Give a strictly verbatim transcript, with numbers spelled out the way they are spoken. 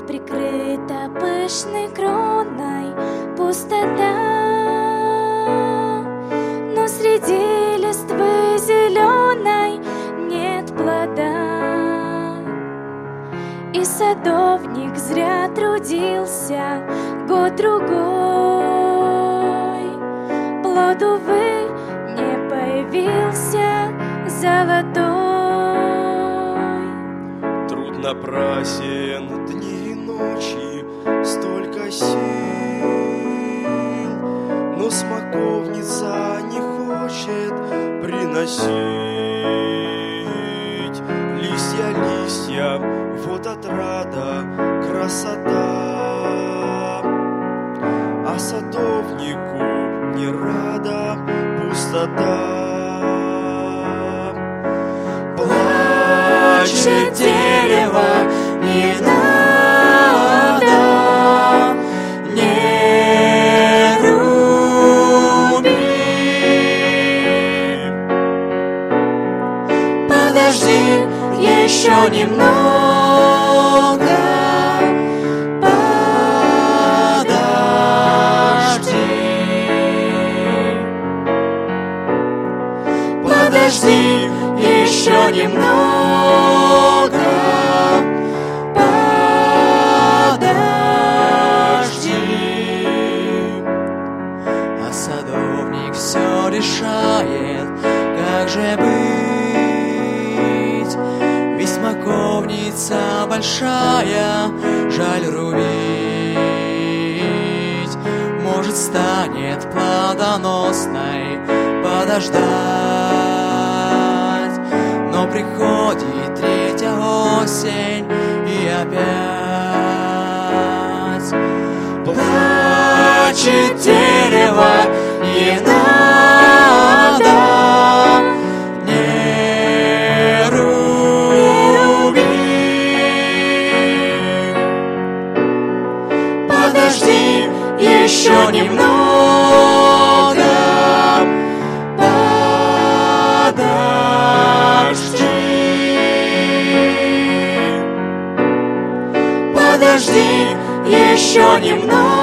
как прикрыта пышной кроной пустота, но среди листвы зеленой нет плода. И садовник зря трудился год-другой, плод, увы, не появился золотой. Труд напрасен, дни и ночи, столько сил, но смоковница не хочет приносить. Листья, листья, вот отрада, красота, а садовнику не рада пустота. Плачет дерево, не надо, не руби. Подожди еще немного, подожди, подожди еще немного, подожди. А садовник все решает, как же быть, ведь смоковница большая, жаль рубить. Может, станет плодоносной подождать, но приходит третья осень и опять плачет дерево, не надо, не руби. Подожди еще немного, подожди, подожди еще немного.